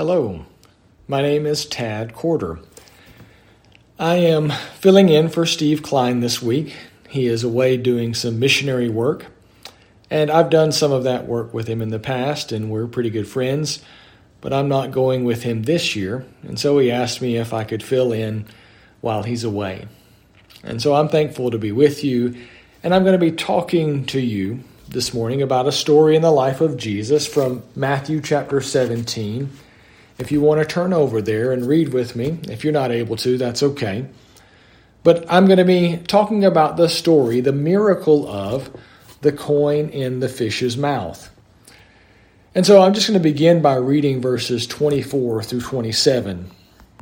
Hello, my name is Tad Corder. I am filling in for Steve Klein this week. He is away doing some missionary work, and I've done some of that work with him in the past, and we're pretty good friends, but I'm not going with him this year, and so he asked me if I could fill in while he's away. And so I'm thankful to be with you, and I'm going to be talking to you this morning about a story in the life of Jesus from Matthew chapter 17. If you want to turn over there and read with me, if you're not able to, that's okay. But I'm going to be talking about the story, the miracle of the coin in the fish's mouth. And so I'm just going to begin by reading verses 24 through 27.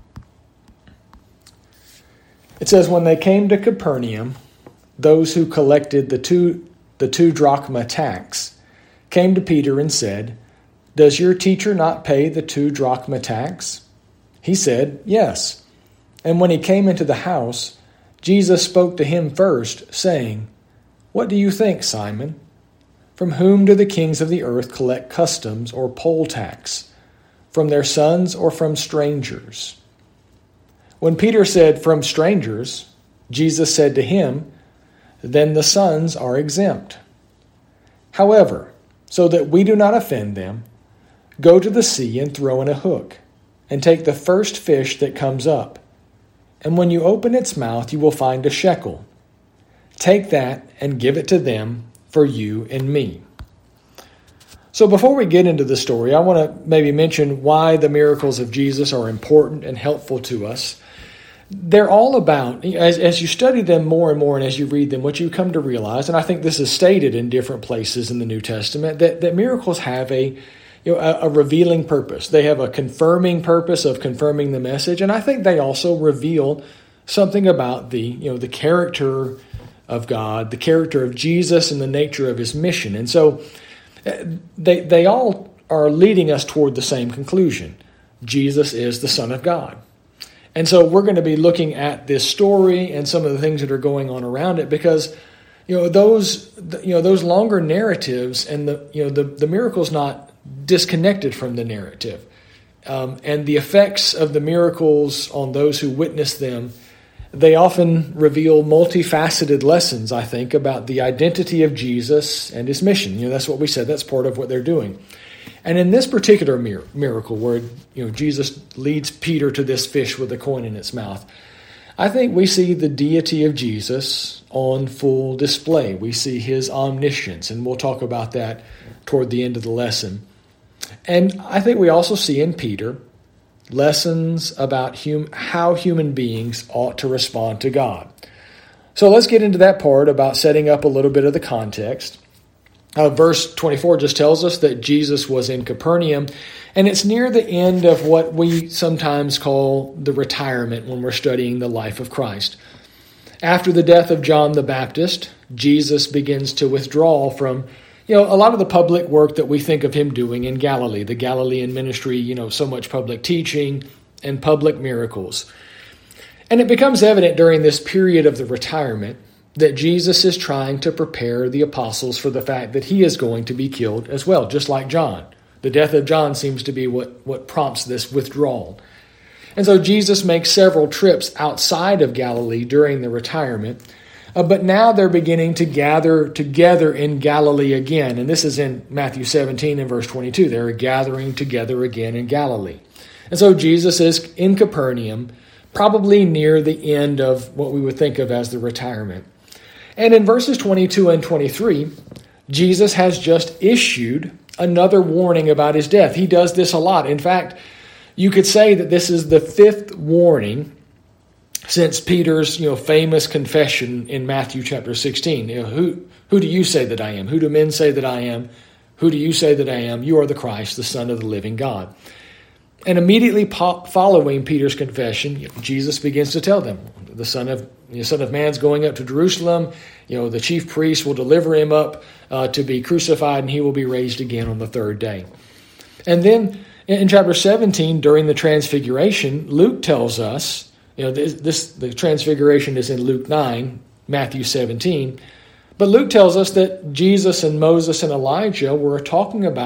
It says, "When they came to Capernaum, those who collected the two drachma tax came to Peter and said, 'Does your teacher not pay the 2 drachma tax?' He said, 'Yes.' And when he came into the house, Jesus spoke to him first, saying, 'What do you think, Simon? From whom do the kings of the earth collect customs or poll tax? From their sons or from strangers?' When Peter said, 'From strangers,' Jesus said to him, 'Then the sons are exempt. However, so that we do not offend them, go to the sea and throw in a hook, and take the first fish that comes up. And when you open its mouth, you will find a shekel. Take that and give it to them for you and me.'" So before we get into the story, I want to maybe mention why the miracles of Jesus are important and helpful to us. They're all about, as you study them more and more and as you read them, what you come to realize, and I think this is stated in different places in the New Testament, that miracles have a revealing purpose. They have a confirming purpose of confirming the message, and I think they also reveal something about the character of God, the character of Jesus, and the nature of his mission. And so they all are leading us toward the same conclusion. Jesus is the Son of God. And so we're going to be looking at this story and some of the things that are going on around it, because those longer narratives and the miracle's not disconnected from the narrative, and the effects of the miracles on those who witness them, they often reveal multifaceted lessons, I think, about the identity of Jesus and his mission. That's what we said. That's part of what they're doing. And in this particular miracle where Jesus leads Peter to this fish with a coin in its mouth, I think we see the deity of Jesus on full display. We see his omniscience, and we'll talk about that toward the end of the lesson. And I think we also see in Peter lessons about how human beings ought to respond to God. So let's get into that part about setting up a little bit of the context. Verse 24 just tells us that Jesus was in Capernaum, and it's near the end of what we sometimes call the retirement when we're studying the life of Christ. After the death of John the Baptist, Jesus begins to withdraw from a lot of the public work that we think of him doing in Galilee, the Galilean ministry, so much public teaching and public miracles. And it becomes evident during this period of the retirement that Jesus is trying to prepare the apostles for the fact that he is going to be killed as well, just like John. The death of John seems to be what prompts this withdrawal. And so Jesus makes several trips outside of Galilee during the retirement, but now they're beginning to gather together in Galilee again. And this is in Matthew 17 and verse 22. They're gathering together again in Galilee. And so Jesus is in Capernaum, probably near the end of what we would think of as the retirement. And in verses 22 and 23, Jesus has just issued another warning about his death. He does this a lot. In fact, you could say that this is the 5th warning since Peter's famous confession in Matthew chapter 16. Who do you say that I am? Who do men say that I am? Who do you say that I am? You are the Christ, the Son of the living God. And immediately following Peter's confession, Jesus begins to tell them, the Son of Man's going up to Jerusalem. The chief priest will deliver him up to be crucified, and he will be raised again on the 3rd day. And then in chapter 17, during the Transfiguration, Luke tells us, the Transfiguration is in Luke 9, Matthew 17, but Luke tells us that Jesus and Moses and Elijah were talking about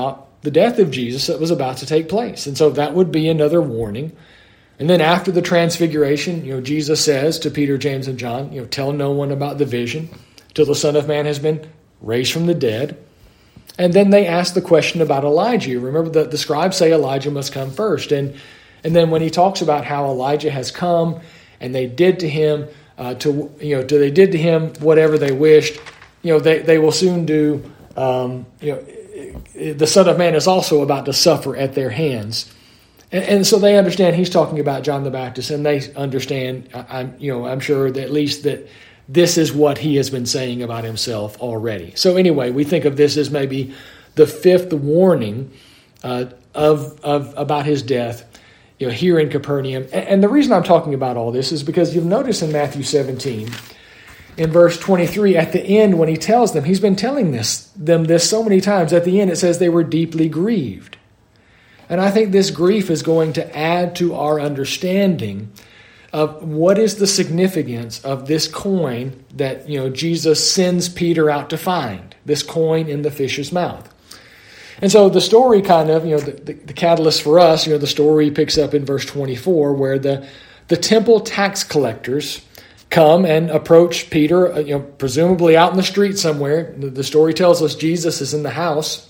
the death of Jesus that was about to take place. And so that would be another warning. And then after the transfiguration, Jesus says to Peter, James, and John, tell no one about the vision till the Son of Man has been raised from the dead. And then they ask the question about Elijah. Remember that the scribes say Elijah must come first. And then when he talks about how Elijah has come and they did to him, they did to him whatever they wished, they will soon do. The Son of Man is also about to suffer at their hands. And so they understand he's talking about John the Baptist, and they understand, I'm sure that at least that this is what he has been saying about himself already. So anyway, we think of this as maybe the fifth warning about his death, here in Capernaum. And the reason I'm talking about all this is because you'll notice in Matthew 17, in verse 23, at the end when he tells them, he's been telling them this so many times. At the end it says they were deeply grieved. And I think this grief is going to add to our understanding of what is the significance of this coin that Jesus sends Peter out to find, this coin in the fish's mouth. And so the story kind of, the catalyst for us, the story picks up in verse 24 where the temple tax collectors come and approach Peter, presumably out in the street somewhere. The story tells us Jesus is in the house.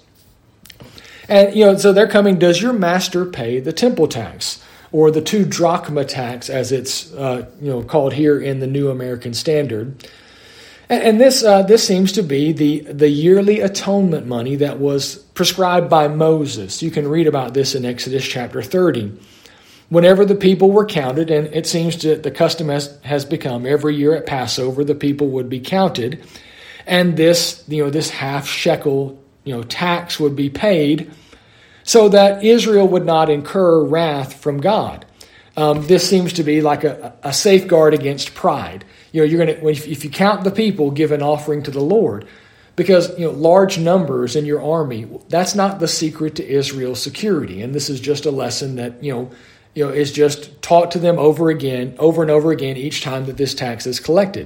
And, so they're coming, does your master pay the temple tax? Or the 2 drachma tax, as it's called here in the New American Standard. And this seems to be the yearly atonement money that was prescribed by Moses. You can read about this in Exodus chapter 30. Whenever the people were counted, and it seems that the custom has become every year at Passover, the people would be counted, and this half shekel tax would be paid, so that Israel would not incur wrath from God. This seems to be like a safeguard against pride. You're going to, if you count the people, give an offering to the Lord, because large numbers in your army. That's not the secret to Israel's security, and this is just a lesson that is just taught to them over and over again each time that this tax is collected.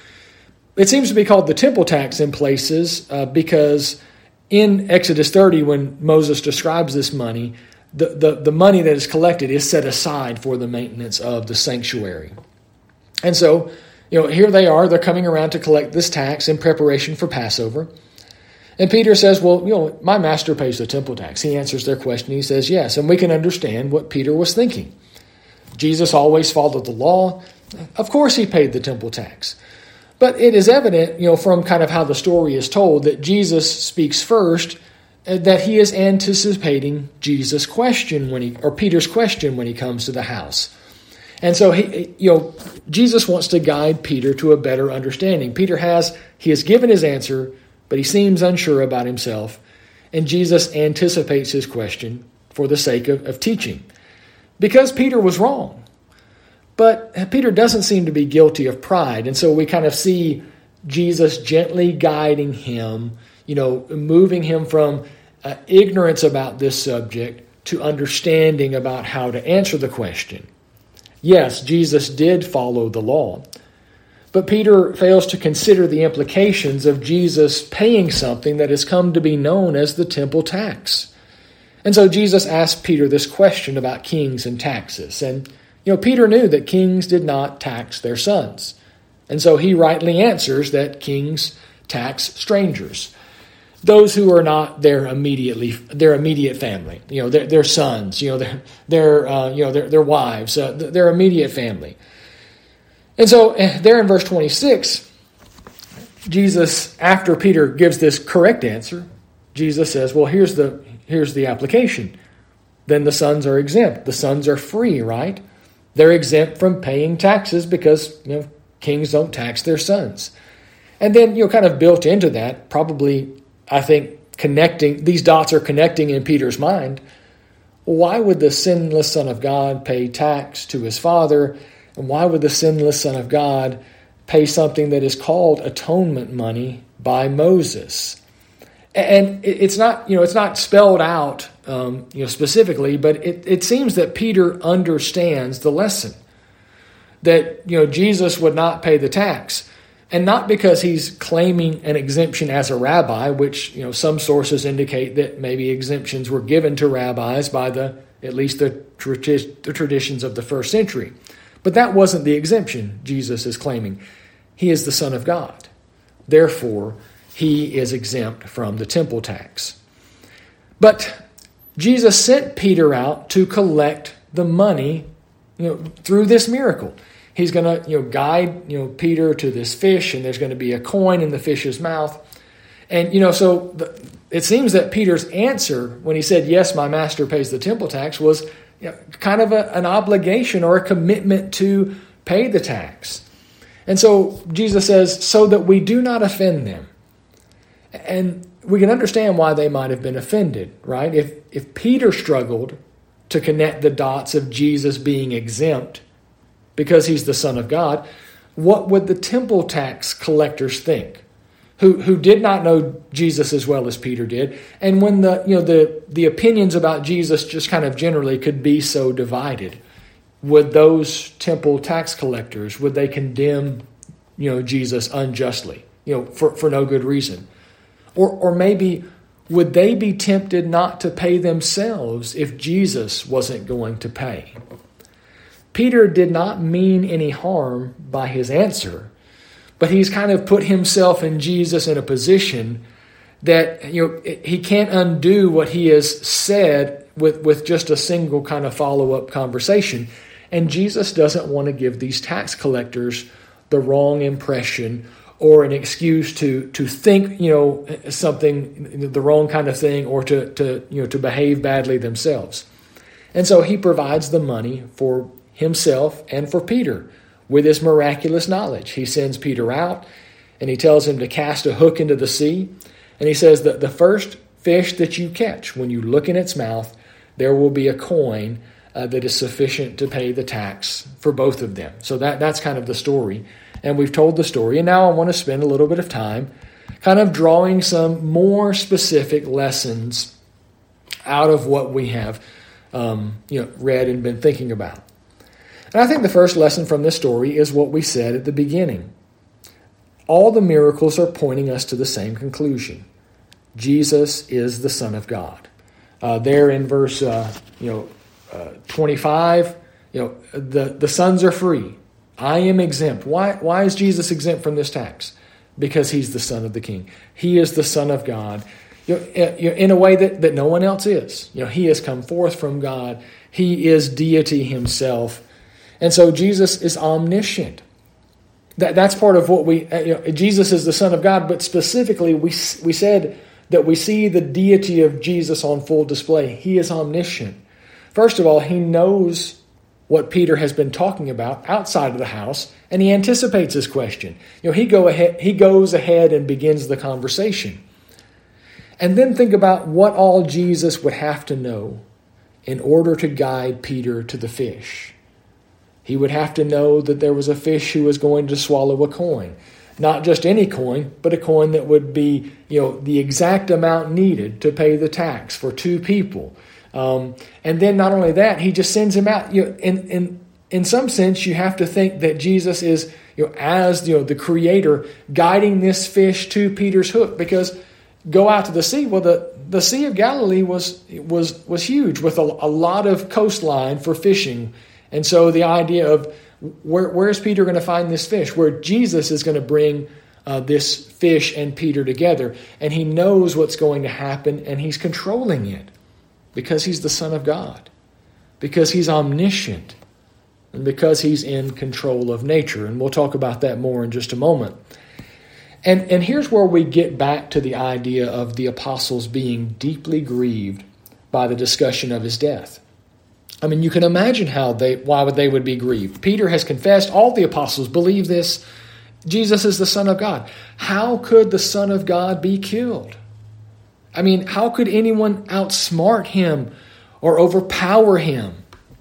It seems to be called the temple tax in places because in Exodus 30, when Moses describes this money, the money that is collected is set aside for the maintenance of the sanctuary. And so, here they are, they're coming around to collect this tax in preparation for Passover. And Peter says, well, my master pays the temple tax. He answers their question. He says, yes. And we can understand what Peter was thinking. Jesus always followed the law. Of course he paid the temple tax. But it is evident, from kind of how the story is told, that Jesus speaks first, that he is anticipating Peter's question when he comes to the house. And so Jesus wants to guide Peter to a better understanding. He has given his answer, but he seems unsure about himself, and Jesus anticipates his question for the sake of teaching, because Peter was wrong. But Peter doesn't seem to be guilty of pride, and so we kind of see Jesus gently guiding him, moving him from ignorance about this subject to understanding about how to answer the question. Yes, Jesus did follow the law, but Peter fails to consider the implications of Jesus paying something that has come to be known as the temple tax. And so Jesus asked Peter this question about kings and taxes, and Peter knew that kings did not tax their sons. And so he rightly answers that kings tax strangers, those who are not their immediate family, their sons, their wives, their immediate family. And so there in verse 26, Jesus, after Peter gives this correct answer, Jesus says, well, here's the application. Then the sons are exempt. The sons are free, right? They're exempt from paying taxes because, kings don't tax their sons. And then, kind of built into that, probably, I think, these dots are connecting in Peter's mind. Why would the sinless Son of God pay tax to his Father? And why would the sinless Son of God pay something that is called atonement money by Moses? And it's not spelled out, specifically, but it seems that Peter understands the lesson that, Jesus would not pay the tax And not because he's claiming an exemption as a rabbi, which some sources indicate that maybe exemptions were given to rabbis by at least the traditions of the first century. But that wasn't the exemption Jesus is claiming. He is the Son of God. Therefore, he is exempt from the temple tax. But Jesus sent Peter out to collect the money, through this miracle. He's going to, guide, Peter to this fish, and there's going to be a coin in the fish's mouth. And, it seems that Peter's answer when he said, yes, my master pays the temple tax, was kind of an obligation or a commitment to pay the tax. And so Jesus says, so that we do not offend them. And we can understand why they might have been offended, right? If Peter struggled to connect the dots of Jesus being exempt because he's the Son of God, what would the temple tax collectors think? Who did not know Jesus as well as Peter did, and when the opinions about Jesus just kind of generally could be so divided, would those temple tax collectors, would they condemn Jesus unjustly, for no good reason? Or maybe would they be tempted not to pay themselves if Jesus wasn't going to pay? Peter did not mean any harm by his answer, but he's kind of put himself and Jesus in a position that he can't undo what he has said with just a single kind of follow-up conversation. And Jesus doesn't want to give these tax collectors the wrong impression or an excuse to think something, the wrong kind of thing, or to behave badly themselves. And so he provides the money for himself and for Peter with his miraculous knowledge. He sends Peter out and he tells him to cast a hook into the sea. And he says that the first fish that you catch, when you look in its mouth, there will be a coin that is sufficient to pay the tax for both of them. So that's kind of the story. And we've told the story. And now I want to spend a little bit of time kind of drawing some more specific lessons out of what we have read and been thinking about. And I think the first lesson from this story is what we said at the beginning. All the miracles are pointing us to the same conclusion. Jesus is the Son of God. There in verse 25, the sons are free. I am exempt. Why is Jesus exempt from this tax? Because he's the Son of the King. He is the Son of God, in a way that no one else is. He has come forth from God. He is deity himself. And so Jesus is omniscient. That's part of what Jesus is the Son of God, but specifically we said that we see the deity of Jesus on full display. He is omniscient. First of all, he knows what Peter has been talking about outside of the house, and he anticipates his question. He goes ahead and begins the conversation. And then think about what all Jesus would have to know in order to guide Peter to the fish. He would have to know that there was a fish who was going to swallow a coin. Not just any coin, but a coin that would be, the exact amount needed to pay the tax for two people. And then not only that, he just sends him out. In some sense, you have to think that Jesus is, as the Creator, guiding this fish to Peter's hook. Because go out to the sea. Well, the Sea of Galilee was huge, with a lot of coastline for fishing. And so the idea of where is Peter going to find this fish? Where Jesus is going to bring this fish and Peter together. And he knows what's going to happen, and he's controlling it because he's the Son of God, because he's omniscient, and because he's in control of nature. And we'll talk about that more in just a moment. And here's where we get back to the idea of the apostles being deeply grieved by the discussion of his death. I mean, you can imagine why they would be grieved. Peter has confessed. All the apostles believe this. Jesus is the Son of God. How could the Son of God be killed? I mean, how could anyone outsmart him or overpower him?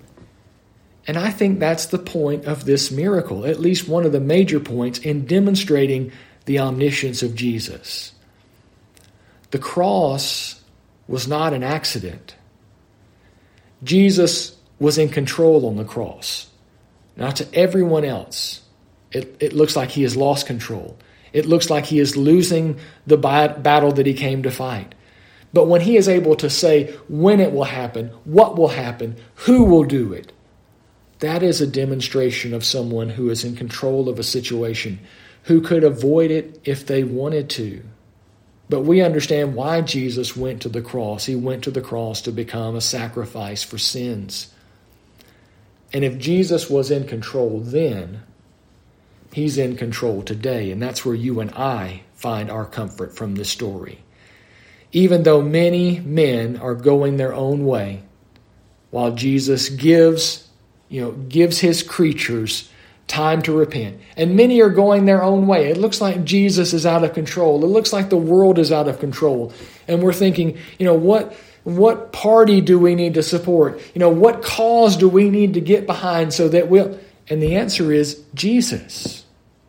And I think that's the point of this miracle, at least one of the major points in demonstrating the omniscience of Jesus. The cross was not an accident. Jesus was in control on the cross. Now, to everyone else, It looks like he has lost control. It looks like he is losing the battle that he came to fight. But when he is able to say when it will happen, what will happen, who will do it, that is a demonstration of someone who is in control of a situation, who could avoid it if they wanted to. But we understand why Jesus went to the cross. He went to the cross to become a sacrifice for sins. And if Jesus was in control then, he's in control today. And that's where you and I find our comfort from this story. Even though many men are going their own way, while Jesus gives his creatures time to repent. And many are going their own way. It looks like Jesus is out of control. It looks like the world is out of control. And we're thinking, what party do we need to support? What cause do we need to get behind so that we'll... And the answer is Jesus.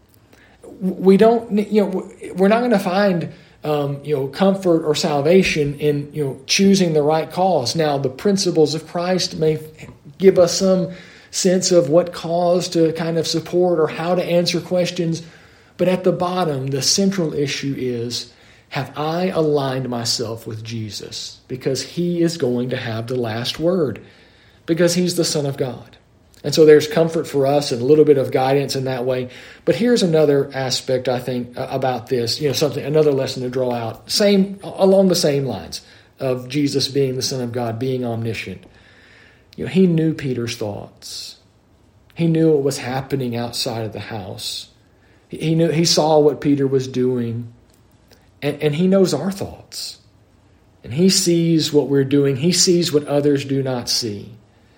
We're not going to find comfort or salvation in choosing the right cause. Now, the principles of Christ may give us some sense of what cause to kind of support or how to answer questions, but at the bottom, the central issue is, have I aligned myself with Jesus? Because he is going to have the last word, because he's the Son of God. And so there's comfort for us and a little bit of guidance in that way. But here's another aspect, I think, about this, another lesson to draw out, along the same lines of Jesus being the Son of God, being omniscient. He knew Peter's thoughts. He knew what was happening outside of the house. He saw what Peter was doing. And he knows our thoughts. And he sees what we're doing. He sees what others do not see.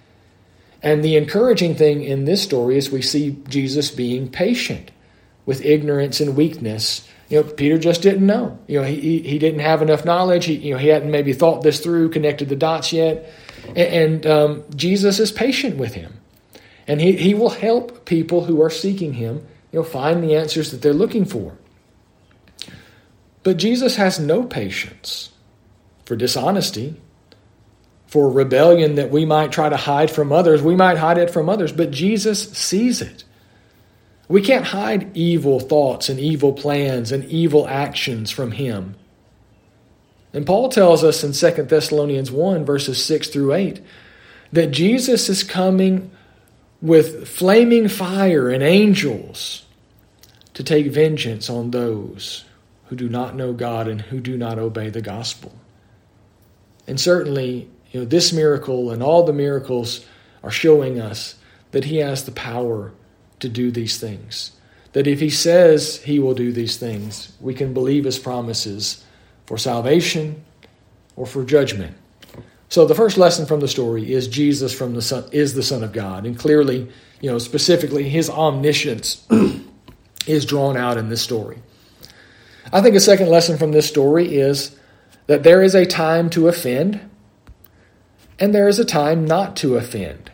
And the encouraging thing in this story is we see Jesus being patient with ignorance and weakness. Peter just didn't know. He didn't have enough knowledge. He hadn't maybe thought this through, connected the dots yet. And Jesus is patient with him. And he will help people who are seeking him, find the answers that they're looking for. But Jesus has no patience for dishonesty, for rebellion that we might try to hide from others. We might hide it from others, but Jesus sees it. We can't hide evil thoughts and evil plans and evil actions from him. And Paul tells us in 2 Thessalonians 1, verses 6 through 8, that Jesus is coming with flaming fire and angels to take vengeance on those who do not know God and who do not obey the gospel. And certainly, this miracle and all the miracles are showing us that he has the power to do these things. That if he says he will do these things, we can believe his promises for salvation or for judgment. So the first lesson from the story is Jesus is the Son of God. And clearly, specifically his omniscience is drawn out in this story. I think a second lesson from this story is that there is a time to offend and there is a time not to offend.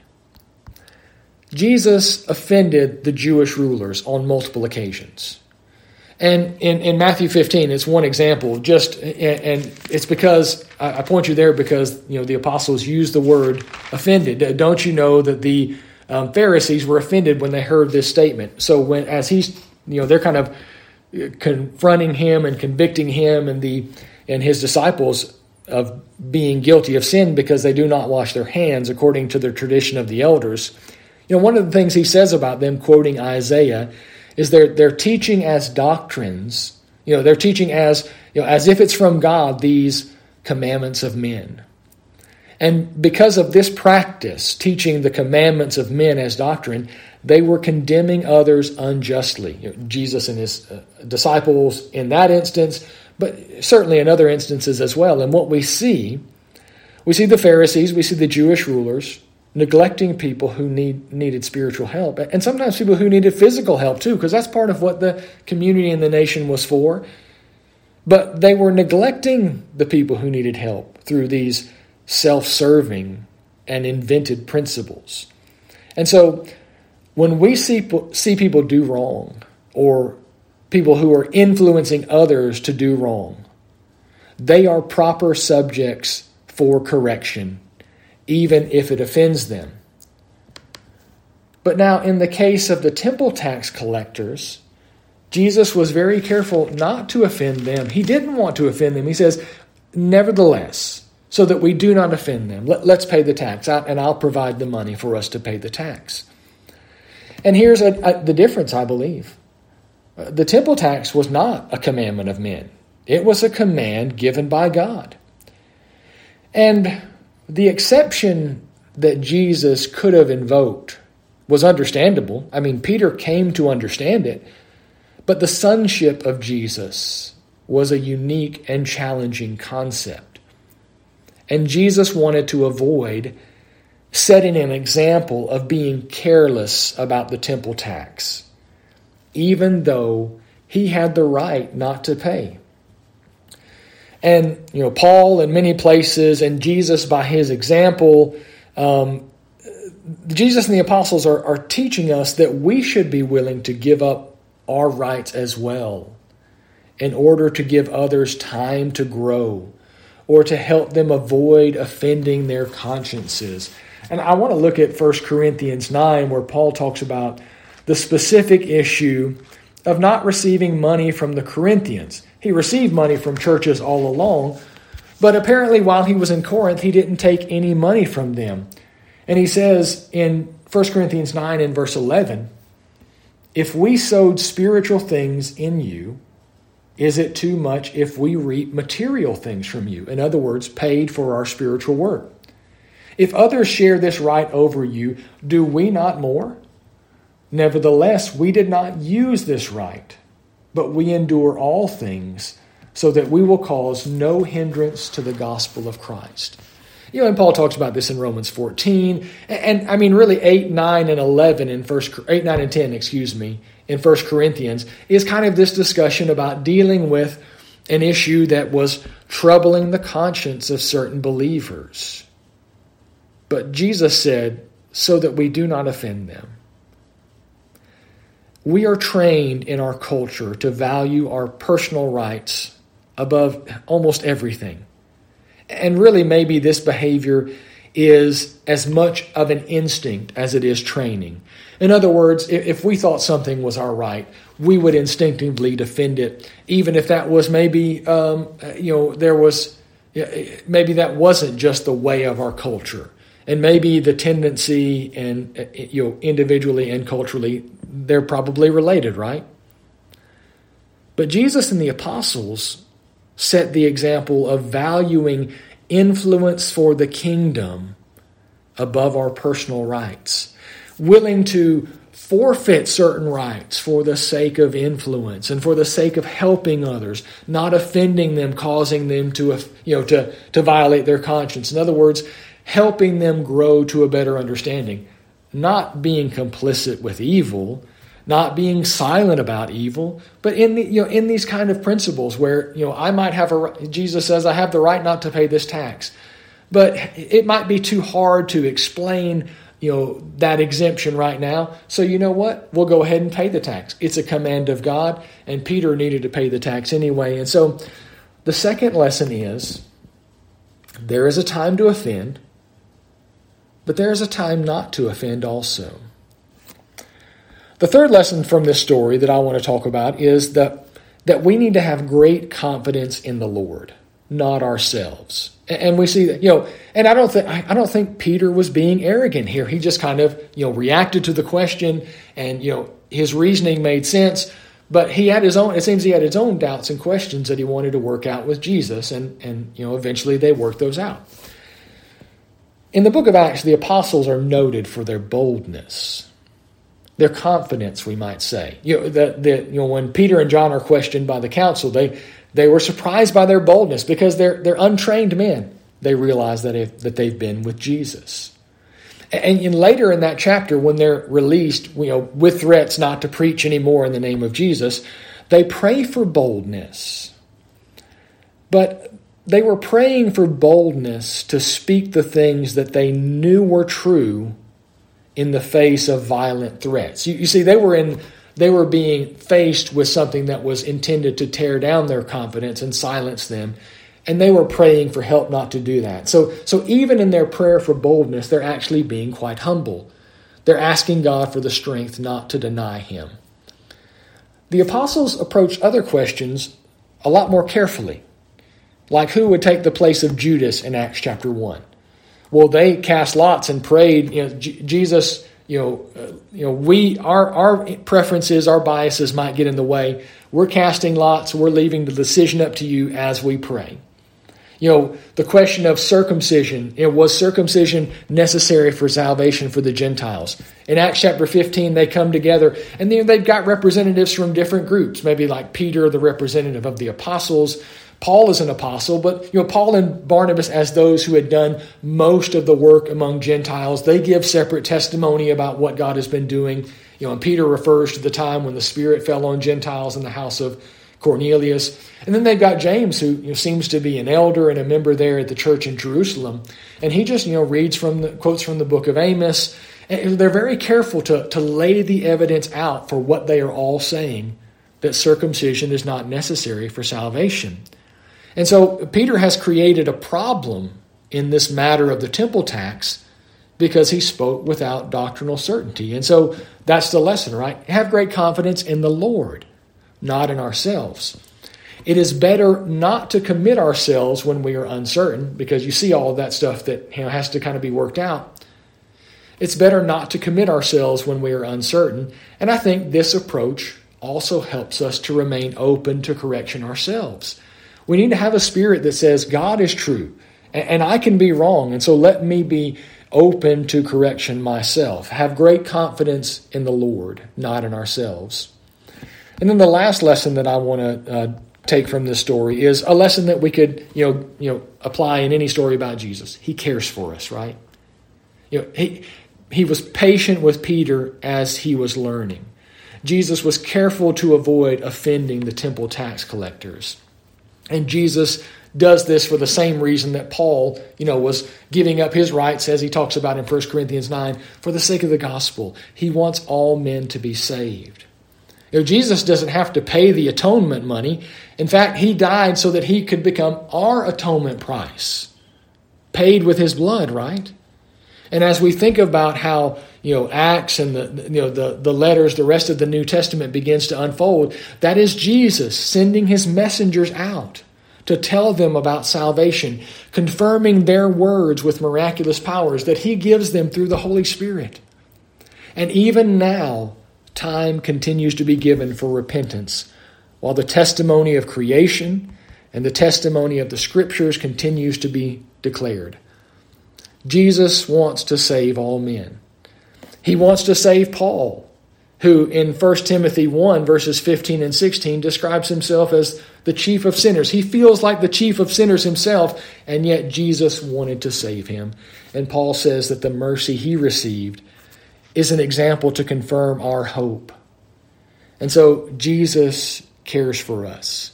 Jesus offended the Jewish rulers on multiple occasions. And in Matthew 15, it's one example, and it's because, I point you there because, the apostles used the word offended. Don't you know that the Pharisees were offended when they heard this statement? So as they're kind of confronting him and convicting him and his disciples of being guilty of sin because they do not wash their hands according to the tradition of the elders. One of the things he says about them, quoting Isaiah, is they're teaching as doctrines. They're teaching as if it's from God, these commandments of men. And because of this practice, teaching the commandments of men as doctrine, they were condemning others unjustly. Jesus and his disciples in that instance, but certainly in other instances as well. And what we see the Pharisees, we see the Jewish rulers neglecting people who needed spiritual help, and sometimes people who needed physical help too, because that's part of what the community and the nation was for. But they were neglecting the people who needed help through these self-serving and invented principles. And so when we see people do wrong, or people who are influencing others to do wrong, they are proper subjects for correction, even if it offends them. But now in the case of the temple tax collectors, Jesus was very careful not to offend them. He didn't want to offend them. He says, nevertheless, so that we do not offend them, let's pay the tax, and I'll provide the money for us to pay the tax. And here's the difference, I believe. The temple tax was not a commandment of men. It was a command given by God. And the exception that Jesus could have invoked was understandable. I mean, Peter came to understand it. But the sonship of Jesus was a unique and challenging concept. And Jesus wanted to avoid setting an example of being careless about the temple tax, even though he had the right not to pay. And, Paul in many places and Jesus by his example, Jesus and the apostles are teaching us that we should be willing to give up our rights as well in order to give others time to grow or to help them avoid offending their consciences. And I want to look at 1 Corinthians 9 where Paul talks about the specific issue of not receiving money from the Corinthians. He received money from churches all along, but apparently while he was in Corinth, he didn't take any money from them. And he says in 1 Corinthians 9 and verse 11, if we sowed spiritual things in you, is it too much if we reap material things from you? In other words, paid for our spiritual work. If others share this right over you, do we not more? Nevertheless, we did not use this right, but we endure all things so that we will cause no hindrance to the gospel of Christ. And Paul talks about this in Romans 14, and I mean really 8, 9, and 11 in 8, 9, and 10, in 1 Corinthians is kind of this discussion about dealing with an issue that was troubling the conscience of certain believers. But Jesus said, so that we do not offend them. We are trained in our culture to value our personal rights above almost everything. And really, maybe this behavior is as much of an instinct as it is training. In other words, if we thought something was our right, we would instinctively defend it, even if that was maybe, maybe that wasn't just the way of our culture. And maybe the tendency and, individually and culturally, they're probably related, right? But Jesus and the apostles set the example of valuing influence for the kingdom above our personal rights, willing to forfeit certain rights for the sake of influence and for the sake of helping others, not offending them, causing them to violate their conscience. In other words, helping them grow to a better understanding, not being complicit with evil, not being silent about evil, but in these kind of principles where I might have Jesus says I have the right not to pay this tax, but it might be too hard to explain that exemption right now. So you know what? We'll go ahead and pay the tax. It's a command of God, and Peter needed to pay the tax anyway. And so the second lesson is there is a time to offend, but there is a time not to offend also. The third lesson from this story that I want to talk about is that we need to have great confidence in the Lord, not ourselves. And we see that, and I don't think Peter was being arrogant here. He just kind of, reacted to the question, and, his reasoning made sense, but it seems he had his own doubts and questions that he wanted to work out with Jesus, and eventually they worked those out. In the book of Acts, the apostles are noted for their boldness, their confidence, we might say. When Peter and John are questioned by the council, they were surprised by their boldness because they're untrained men. They realize that they've been with Jesus. And later in that chapter, when they're released, with threats not to preach anymore in the name of Jesus, they pray for boldness. But they were praying for boldness to speak the things that they knew were true in the face of violent threats. You see, they were being faced with something that was intended to tear down their confidence and silence them, and they were praying for help not to do that. So even in their prayer for boldness, they're actually being quite humble. They're asking God for the strength not to deny him. The apostles approached other questions a lot more carefully, like who would take the place of Judas in Acts chapter 1. Well, they cast lots and prayed, Jesus, our preferences, our biases might get in the way. We're casting lots. We're leaving the decision up to you as we pray. The question of circumcision, was circumcision necessary for salvation for the Gentiles? In Acts chapter 15, they come together, and they've got representatives from different groups, maybe like Peter, the representative of the apostles. Paul is an apostle, but Paul and Barnabas, as those who had done most of the work among Gentiles, they give separate testimony about what God has been doing. And Peter refers to the time when the Spirit fell on Gentiles in the house of Cornelius. And then they've got James, who seems to be an elder and a member there at the church in Jerusalem. And he just reads quotes from the book of Amos. And they're very careful to lay the evidence out for what they are all saying, that circumcision is not necessary for salvation. And so Peter has created a problem in this matter of the temple tax because he spoke without doctrinal certainty. And so that's the lesson, right? Have great confidence in the Lord, not in ourselves. It is better not to commit ourselves when we are uncertain, because you see all of that stuff that has to kind of be worked out. It's better not to commit ourselves when we are uncertain. And I think this approach also helps us to remain open to correction ourselves. We need to have a spirit that says God is true and I can be wrong. And so let me be open to correction myself. Have great confidence in the Lord, not in ourselves. And then the last lesson that I want to take from this story is a lesson that we could, apply in any story about Jesus. He cares for us, right? He was patient with Peter as he was learning. Jesus was careful to avoid offending the temple tax collectors. And Jesus does this for the same reason that Paul, was giving up his rights, as he talks about in 1 Corinthians 9, for the sake of the gospel. He wants all men to be saved. Jesus doesn't have to pay the atonement money. In fact, he died so that he could become our atonement price, paid with his blood, right? And as we think about how Acts and the letters, the rest of the New Testament begins to unfold, that is Jesus sending his messengers out to tell them about salvation, confirming their words with miraculous powers that he gives them through the Holy Spirit. And even now, time continues to be given for repentance, while the testimony of creation and the testimony of the Scriptures continues to be declared. Jesus wants to save all men. He wants to save Paul, who in 1 Timothy 1, verses 15 and 16, describes himself as the chief of sinners. He feels like the chief of sinners himself, and yet Jesus wanted to save him. And Paul says that the mercy he received is an example to confirm our hope. And so Jesus cares for us.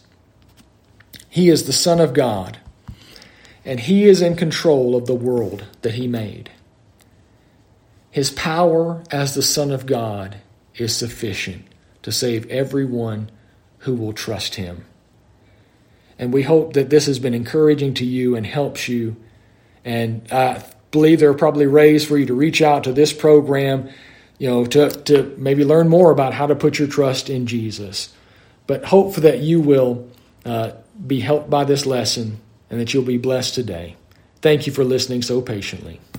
He is the Son of God, and he is in control of the world that he made. His power as the Son of God is sufficient to save everyone who will trust him. And we hope that this has been encouraging to you and helps you. And I believe there are probably ways for you to reach out to this program, to maybe learn more about how to put your trust in Jesus. But hope that you will be helped by this lesson and that you'll be blessed today. Thank you for listening so patiently.